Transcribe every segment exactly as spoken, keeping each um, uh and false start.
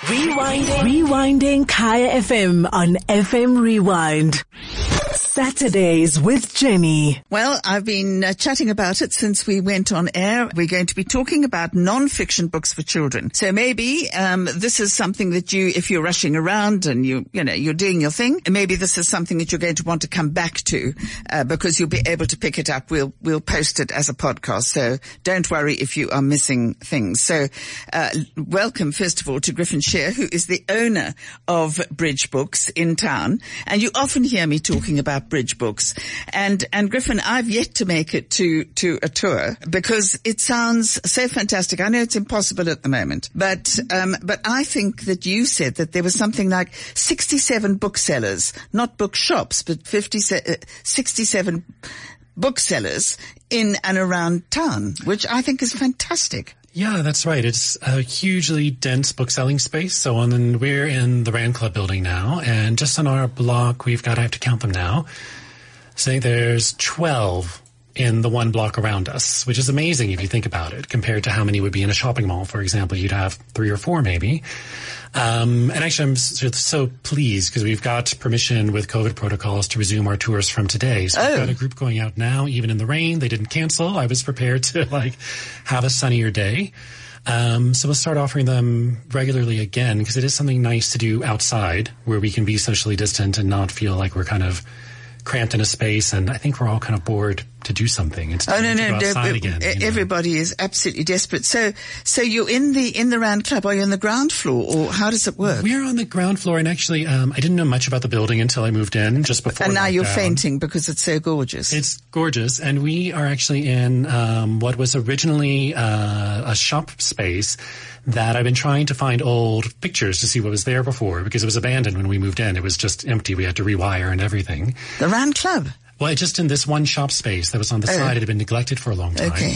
Rewinding. Rewinding Kaya F M on F M Rewind. Saturdays with Jenny. Well, I've been uh, chatting about it since we went on air. We're going to be talking about non-fiction books for children. So maybe um this is something that you, if you're rushing around and you, you know, you're doing your thing, maybe this is something that you're going to want to come back to uh, because you'll be able to pick it up. We'll we'll post it as a podcast. So don't worry if you are missing things. So uh welcome, first of all, to Griffin Shear, who is the owner of Bridge Books in town. And you often hear me talking about Bridge Books. And, and Griffin, I've yet to make it to, to a tour because it sounds so fantastic. I know it's impossible at the moment, but, um, but I think that you said that there was something like sixty-seven booksellers, not bookshops, but fifty, sixty-seven booksellers in and around town, which I think is fantastic. Yeah, that's right. It's a hugely dense book-selling space. So on, we're in the Rand Club building now, and just on our block, we've got, I have to count them now, say there's twelve in the one block around us, which is amazing if you think about it, compared to how many would be in a shopping mall, for example. You'd have three or four maybe. Um, and actually I'm so, so pleased because we've got permission with COVID protocols to resume our tours from today. So oh. we've got a group going out now, even in the rain. They didn't cancel. I was prepared to like have a sunnier day. Um, so we'll start offering them regularly again because it is something nice to do outside where we can be socially distant and not feel like we're kind of cramped in a space, and I think we're all kind of bored to do something. It's oh no, to no, go outside no again, you know? Everybody is absolutely desperate. So, so you're in the in the Rand Club. Are you on the ground floor, or how does it work? We're on the ground floor, and actually, um, I didn't know much about the building until I moved in just before. And now lockdown. You're fainting because it's so gorgeous. It's gorgeous, and we are actually in um, what was originally uh, a shop space that I've been trying to find old pictures to see what was there before because it was abandoned when we moved in. It was just empty. We had to rewire and everything. The Rand Club. Well, just in this one shop space that was on the oh. side. It had been neglected for a long time. Okay.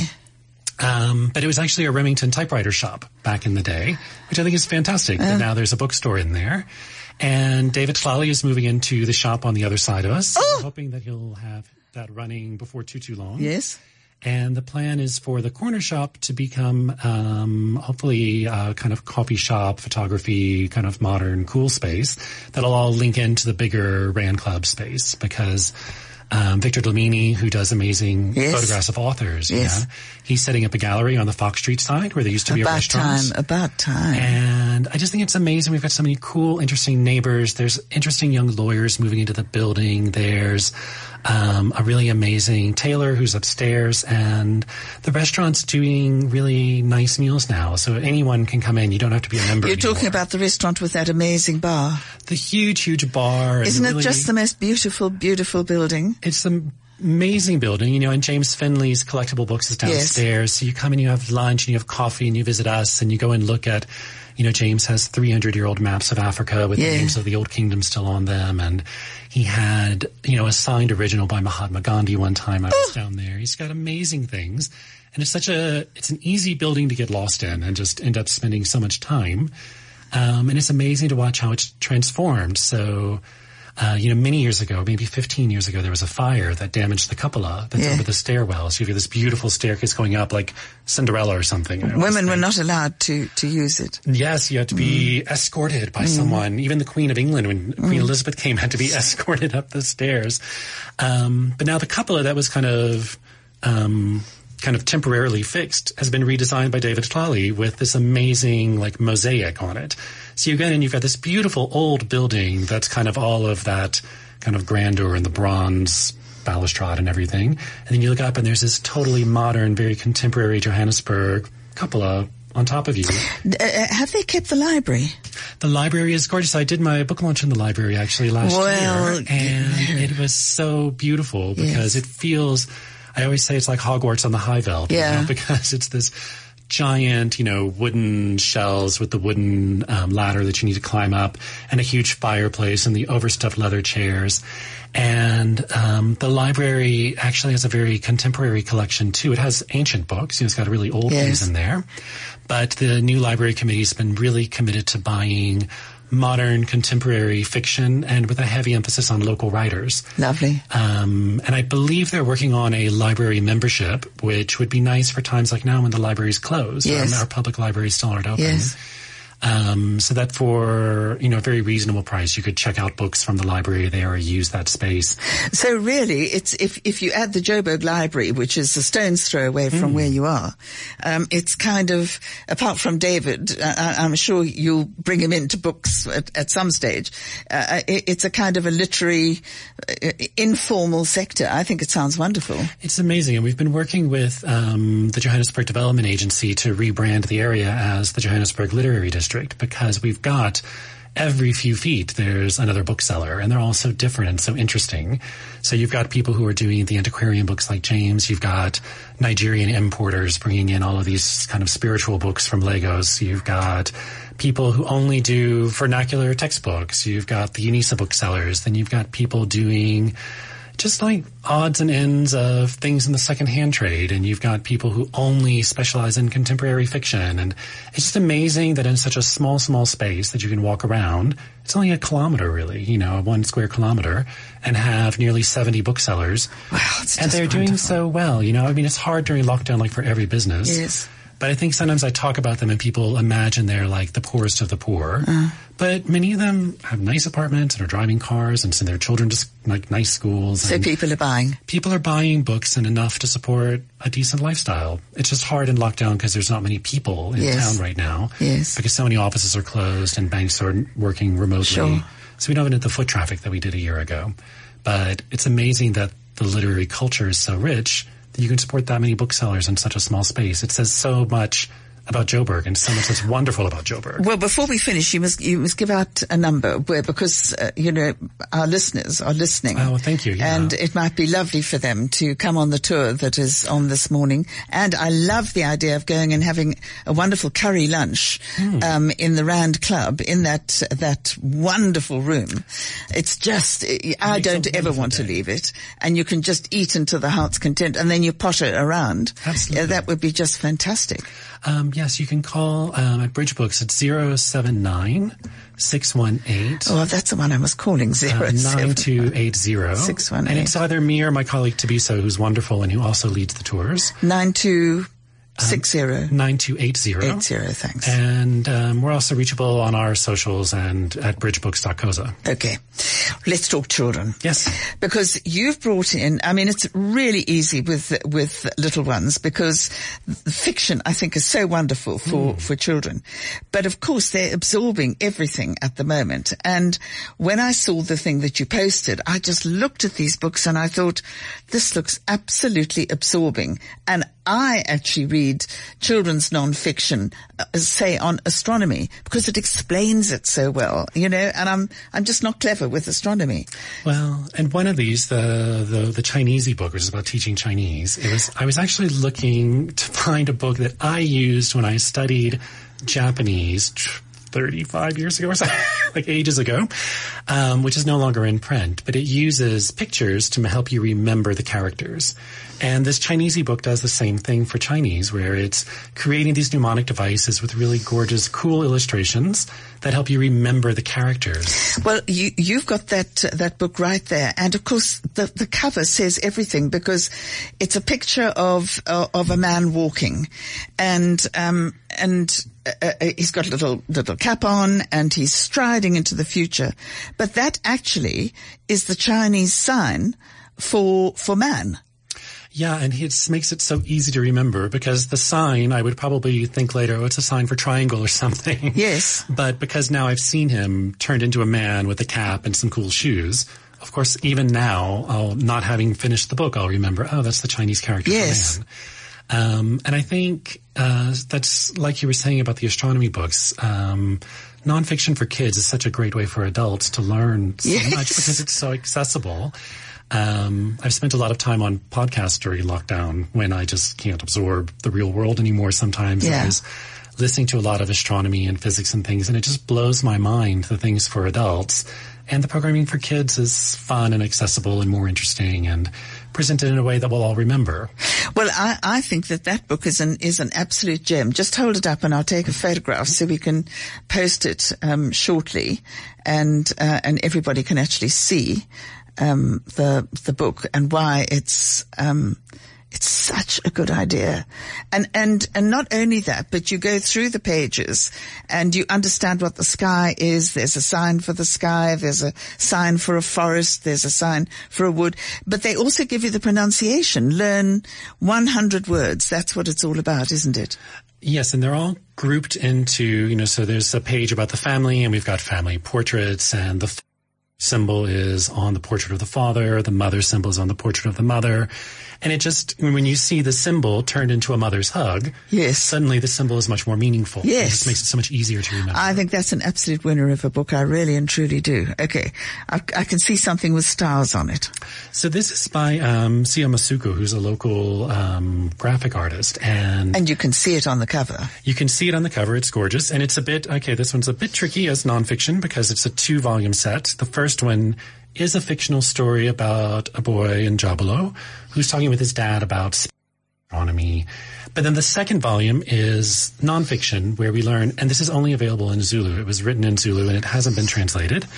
Um, but it was actually a Remington typewriter shop back in the day, which I think is fantastic. Oh. But now there's a bookstore in there. And David Tlali is moving into the shop on the other side of us. Oh. I'm hoping that he'll have that running before too, too long. Yes. And the plan is for the corner shop to become, um, hopefully a kind of coffee shop, photography, kind of modern, cool space that'll all link into the bigger Rand Club space because Um, Victor Dlamini, who does amazing yes. photographs of authors. Yes. Yeah, he's setting up a gallery on the Fox Street side where there used to be about a restaurant. Time, about time. And I just think it's amazing. We've got so many cool, interesting neighbors. There's interesting young lawyers moving into the building. There's um, a really amazing tailor who's upstairs. And the restaurant's doing really nice meals now. So anyone can come in. You don't have to be a member You're anymore. talking about the restaurant with that amazing bar. The huge, huge bar. Isn't and it really, just the most beautiful, beautiful building? It's an amazing building, you know, and James Finley's Collectible Books is downstairs. Yes. So you come and you have lunch and you have coffee and you visit us and you go and look at, you know, James has three hundred year old maps of Africa with yeah. the names of the old kingdoms still on them. And he had, you know, a signed original by Mahatma Gandhi one time. I was down there. He's got amazing things. And it's such a, it's an easy building to get lost in and just end up spending so much time. Um, and it's amazing to watch how it's transformed. So, Uh, you know, many years ago, maybe fifteen years ago, there was a fire that damaged the cupola that's yeah. over the stairwell. So you have this beautiful staircase going up like Cinderella or something. You know, Women were not allowed to, to use it. Yes, you had to be mm. escorted by mm. someone. Even the Queen of England, when mm. Queen Elizabeth came, had to be escorted up the stairs. Um, but now the cupola that was kind of, um, kind of temporarily fixed has been redesigned by David Tlali with this amazing like mosaic on it. So you get in, you've got this beautiful old building that's kind of all of that kind of grandeur and the bronze balustrade and everything. And then you look up and there's this totally modern, very contemporary Johannesburg cupola on top of you. Uh, have they kept the library? The library is gorgeous. I did my book launch in the library actually last well, year. And it was so beautiful because yes. it feels, I always say it's like Hogwarts on the Highveld. Yeah. You know, because it's this giant, you know, wooden shelves with the wooden um, ladder that you need to climb up and a huge fireplace and the overstuffed leather chairs. And um, the library actually has a very contemporary collection, too. It has ancient books. You know, it's got really old yes. things in there. But the new library committee has been really committed to buying modern contemporary fiction and with a heavy emphasis on local writers. Lovely. Um, and I believe they're working on a library membership, which would be nice for times like now when the libraries close. Yes. Um, our public libraries still aren't open. Yes. Um, so that for, you know, a very reasonable price, you could check out books from the library there or use that space. So really, it's if if you add the Joburg Library, which is a stone's throw away from mm. where you are, um, it's kind of, apart from David, uh, I'm sure you'll bring him into books at, at some stage. Uh, it, it's a kind of a literary, uh, informal sector. I think it sounds wonderful. It's amazing. And we've been working with um, the Johannesburg Development Agency to rebrand the area as the Johannesburg Literary District, because we've got every few feet there's another bookseller, and they're all so different and so interesting. So you've got people who are doing the antiquarian books like James. You've got Nigerian importers bringing in all of these kind of spiritual books from Lagos. You've got people who only do vernacular textbooks. You've got the UNISA booksellers. Then you've got people doing just like odds and ends of things in the secondhand trade. And you've got people who only specialize in contemporary fiction. And it's just amazing that in such a small, small space that you can walk around, it's only a kilometer really, you know, one square kilometer, and have nearly seventy booksellers. Wow, it's and just they're wonderful. Doing so well, you know. I mean, it's hard during lockdown, like for every business. Yes. But I think sometimes I talk about them and people imagine they're like the poorest of the poor. Uh. But many of them have nice apartments and are driving cars and send their children to like nice schools. So and people are buying. People are buying books and enough to support a decent lifestyle. It's just hard in lockdown because there's not many people in yes. town right now. Yes. Because so many offices are closed and banks are working remotely. Sure. So we don't have the foot traffic that we did a year ago. But it's amazing that the literary culture is so rich that you can support that many booksellers in such a small space. It says so much about Joburg and so much that's wonderful about Joburg. Well, before we finish, you must you must give out a number where because uh, you know our listeners are listening. Oh, well, thank you. Yeah. And it might be lovely for them to come on the tour that is on this morning. And I love the idea of going and having a wonderful curry lunch mm. um, in the Rand Club in that that wonderful room. It's just I don't ever want day. to leave it, and you can just eat until the heart's content, and then you potter around. Absolutely, uh, that would be just fantastic. Um, yes, you can call um, at Bridge Books at zero seven nine, six one eight. Oh, that's the one I was calling, zero uh, nine two eight zero. six one eight. And it's either me or my colleague Tabiso, who's wonderful and who also leads the tours. nine two six zero. Um, nine two eight zero. Eight zero, thanks. And um, we're also reachable on our socials and at bridge books dot coza. Okay. Let's talk children. Yes. Because you've brought in, I mean, it's really easy with with little ones because fiction, I think, is so wonderful for, mm. for children. But of course, they're absorbing everything at the moment. And when I saw the thing that you posted, I just looked at these books and I thought, this looks absolutely absorbing. And I actually read children's non-fiction, uh, say on astronomy, because it explains it so well, you know, and I'm, I'm just not clever with astronomy. Well, and one of these, the, the, the Chinesey book, which is about teaching Chinese, it was, I was actually looking to find a book that I used when I studied Japanese thirty-five years ago or something, like ages ago, um, which is no longer in print, but it uses pictures to help you remember the characters. And this Chinesey book does the same thing for Chinese, where it's creating these mnemonic devices with really gorgeous, cool illustrations that help you remember the characters. Well, you, you've got that uh, that book right there, and of course the the cover says everything because it's a picture of uh, of a man walking, and um and uh, uh, he's got a little little cap on, and he's striding into the future. But that actually is the Chinese sign for for man. Yeah, and it makes it so easy to remember because the sign, I would probably think later, oh, it's a sign for triangle or something. Yes. But because now I've seen him turned into a man with a cap and some cool shoes, of course, even now, I'll, not having finished the book, I'll remember, oh, that's the Chinese character yes. for man. Um, and I think uh, that's like you were saying about the astronomy books. Um, nonfiction for kids is such a great way for adults to learn so yes. much because it's so accessible. Um, I've spent a lot of time on podcasts during lockdown when I just can't absorb the real world anymore sometimes. Yeah. I was listening to a lot of astronomy and physics and things, and it just blows my mind, the things for adults. And the programming for kids is fun and accessible and more interesting and presented in a way that we'll all remember. Well, I, I think that that book is an is an absolute gem. Just hold it up and I'll take a photograph so we can post it um, shortly, and uh, and everybody can actually see Um, the, the book and why it's, um, It's such a good idea. And, and, and not only that, but you go through the pages and you understand what the sky is. There's a sign for the sky. There's a sign for a forest. There's a sign for a wood. But they also give you the pronunciation. Learn one hundred words. That's what it's all about, isn't it? Yes, and they're all grouped into, you know, so there's a page about the family, and we've got family portraits, and the symbol is on the portrait of the father, the mother symbol is on the portrait of the mother. And it just, when you see the symbol turned into a mother's hug, yes, suddenly the symbol is much more meaningful. Yes. It just makes it so much easier to remember. I think that's an absolute winner of a book. I really and truly do. Okay. I, I can see something with stars on it. So this is by um, Sio Masuko, who's a local um, graphic artist. And and you can see it on the cover. You can see it on the cover. It's gorgeous. And it's a bit, okay, this one's a bit tricky as nonfiction because it's a two-volume set. The first one is a fictional story about a boy in Jabalo who's talking with his dad about astronomy. But then the second volume is nonfiction, where we learn, and this is only available in Zulu. It was written in Zulu and it hasn't been translated.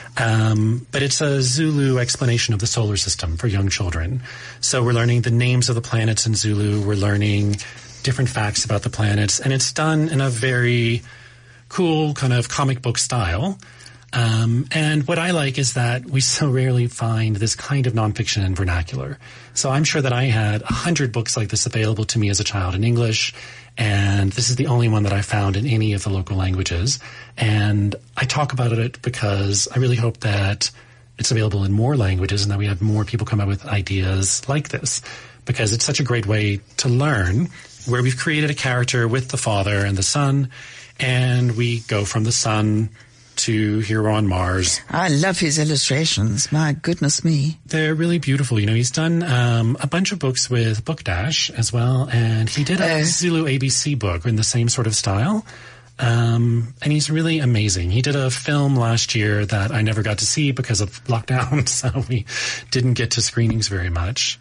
Um, but it's a Zulu explanation of the solar system for young children. So we're learning the names of the planets in Zulu. We're learning different facts about the planets. And it's done in a very cool kind of comic book style. Um, and what I like is that we so rarely find this kind of nonfiction in vernacular. So I'm sure that I had a hundred books like this available to me as a child in English, and this is the only one that I found in any of the local languages. And I talk about it because I really hope that it's available in more languages and that we have more people come up with ideas like this, because it's such a great way to learn, where we've created a character with the father and the son, and we go from the son to Here on Mars. I love his illustrations. My goodness me. They're really beautiful. You know, he's done um, a bunch of books with Book Dash as well, and he did a uh, Zulu A B C book in the same sort of style. Um, and he's really amazing. He did a film last year that I never got to see because of lockdown, so we didn't get to screenings very much.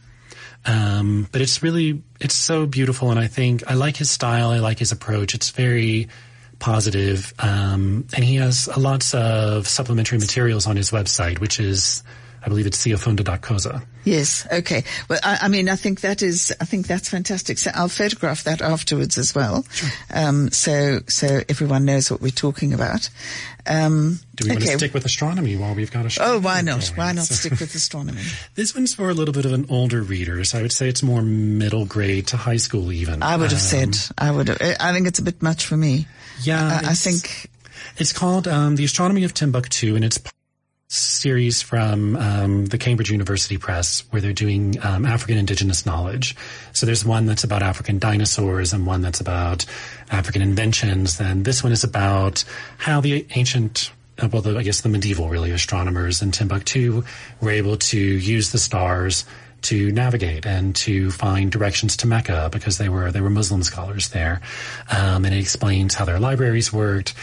Um, but it's really, it's so beautiful, and I think I like his style. I like his approach. It's very positive, um, and he has uh, lots of supplementary materials on his website, which is, I believe it's siofunda dot coza. Yes, okay. Well, I, I mean, I think that is, I think that's fantastic. So I'll photograph that afterwards as well. Sure. Um, so, so everyone knows what we're talking about. Um, Do we okay. want to stick with astronomy while we've got astronomy? Oh, why not? Going? Why not so, stick with astronomy? This one's for a little bit of an older reader, so I would say it's more middle grade to high school even. I would have um, said, I would have, I think it's a bit much for me. Yeah. Uh, I think. It's called um, The Astronomy of Timbuktu, and it's a series from um, the Cambridge University Press, where they're doing um, African indigenous knowledge. So there's one that's about African dinosaurs and one that's about African inventions. And this one is about how the ancient, uh, well, the, I guess the medieval, really, astronomers in Timbuktu were able to use the stars to navigate and to find directions to Mecca, because they were they were Muslim scholars there. Um, and it explains how their libraries worked.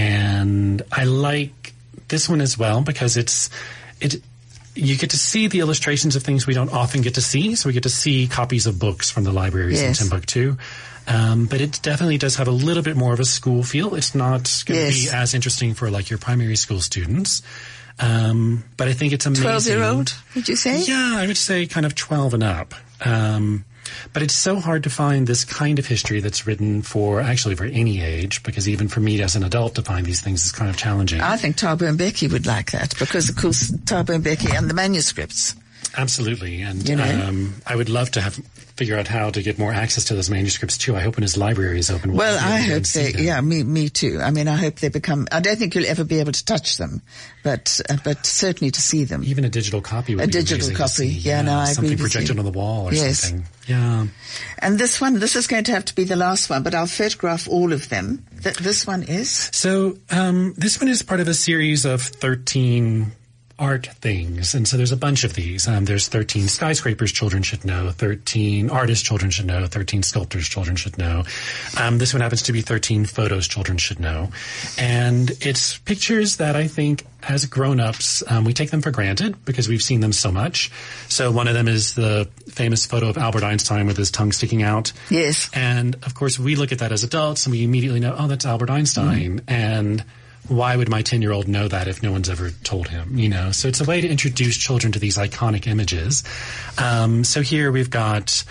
And I like this one as well because it's it you get to see the illustrations of things we don't often get to see. So we get to see copies of books from the libraries yes. in Timbuktu. Um, but it definitely does have a little bit more of a school feel. It's not going to yes. be as interesting for like your primary school students. Um, but I think it's amazing. twelve-year-old, would you say? Yeah, I would say kind of twelve and up. Um, but it's so hard to find this kind of history that's written for, actually for any age, because even for me as an adult to find these things is kind of challenging. I think Thabo Mbeki would like that, because of course Thabo Mbeki and the manuscripts. Absolutely. And, you know? um, I would love to have, figure out how to get more access to those manuscripts too. I hope when his library is open. We'll well, I hope they, them. yeah, me, me too. I mean, I hope they become, I don't think you'll ever be able to touch them, but, uh, but certainly to see them. Even a digital copy would a be digital amazing copy. to see. Yeah, yeah, no, I something agree with projected you. on the wall or yes. something. Yeah. And this one, this is going to have to be the last one, but I'll photograph all of them. Th- this one is? So, um, this one is part of a series of thirteen art things. And so there's a bunch of these. Um, there's thirteen skyscrapers children should know, thirteen artists children should know, thirteen sculptors children should know. Um, this one happens to be thirteen photos children should know. And it's pictures that I think as grown-ups, um, we take them for granted because we've seen them so much. So one of them is the famous photo of Albert Einstein with his tongue sticking out. Yes. And of course we look at that as adults and we immediately know, oh, that's Albert Einstein. Mm-hmm. And why would my ten-year-old know that if no one's ever told him, you know? So it's a way to introduce children to these iconic images. Um, so here we've got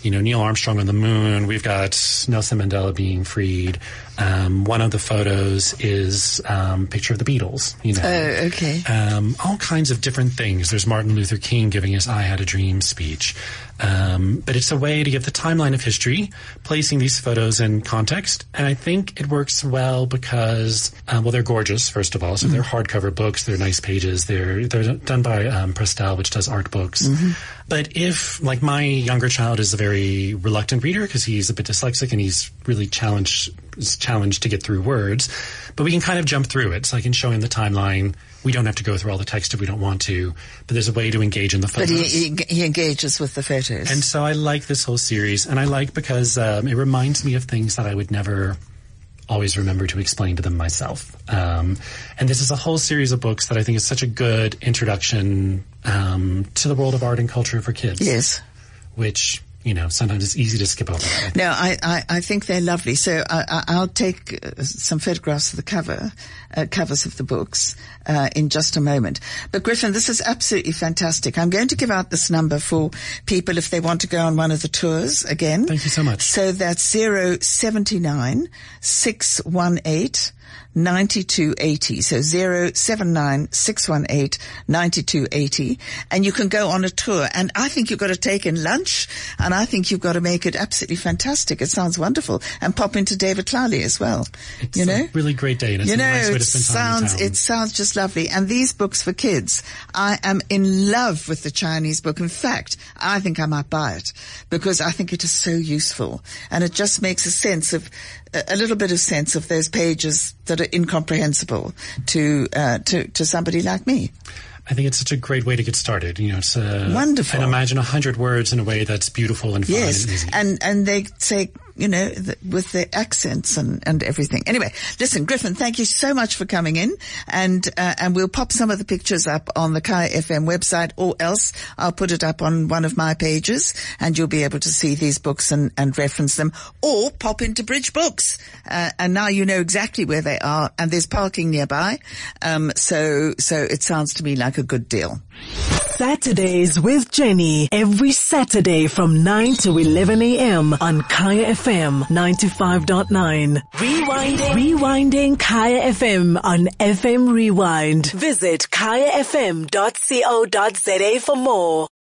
you know, Neil Armstrong on the moon. We've got Nelson Mandela being freed. Um, one of the photos is um, a picture of the Beatles, you know. Oh, okay. Um, all kinds of different things. There's Martin Luther King giving his I Had a Dream speech. Um, but it's a way to give the timeline of history, placing these photos in context. And I think it works well because, uh, well, they're gorgeous, first of all. So mm-hmm. they're hardcover books. They're nice pages. They're, they're done by um, Prestel, which does art books. Mm-hmm. But if, like, my younger child is a very reluctant reader because he's a bit dyslexic and he's really challenged, is challenged to get through words, but we can kind of jump through it. So I can show him the timeline. We don't have to go through all the text if we don't want to, but there's a way to engage in the photos. But he, he, he engages with the photos. And so I like this whole series, and I like because um, it reminds me of things that I would never always remember to explain to them myself. Um, and this is a whole series of books that I think is such a good introduction um, to the world of art and culture for kids. Yes. Which, you know, sometimes it's easy to skip over that. No, I, I, I think they're lovely. So I, I, I'll take uh, some photographs of the cover, uh, covers of the books, uh, in just a moment. But Griffin, this is absolutely fantastic. I'm going to give out this number for people if they want to go on one of the tours again. Thank you so much. So that's zero seventy nine six one eight ninety-two eighty. So zero seven nine six one eight ninety-two eighty. And you can go on a tour. And I think you've got to take in lunch, and I think you've got to make it absolutely fantastic. It sounds wonderful. And pop into David Clowley as well. It's you know? a really great day, and it's you know, a nice way it to spend time sounds, in town. It sounds just lovely. And these books for kids, I am in love with the Chinese book. In fact, I think I might buy it because I think it is so useful. And it just makes a sense of, a little bit of sense of those pages that are incomprehensible to, uh, to, to somebody like me. I think it's such a great way to get started. You know, it's uh, wonderful. And imagine a hundred words in a way that's beautiful and fun yes. and easy. And, and they say, you know, the, with the accents and, and everything. Anyway, listen, Griffin, thank you so much for coming in, and, uh, and we'll pop some of the pictures up on the Kaya F M website, or else I'll put it up on one of my pages, and you'll be able to see these books and, and reference them, or pop into Bridge Books. Uh, and now you know exactly where they are, and there's parking nearby. Um, so, so it sounds to me like a good deal. Saturdays with Jenny, every Saturday from nine to eleven a.m. on Kaya F M ninety-five point nine. Rewinding. Rewinding Kaya F M on F M Rewind. Visit kaya f m dot co dot za for more.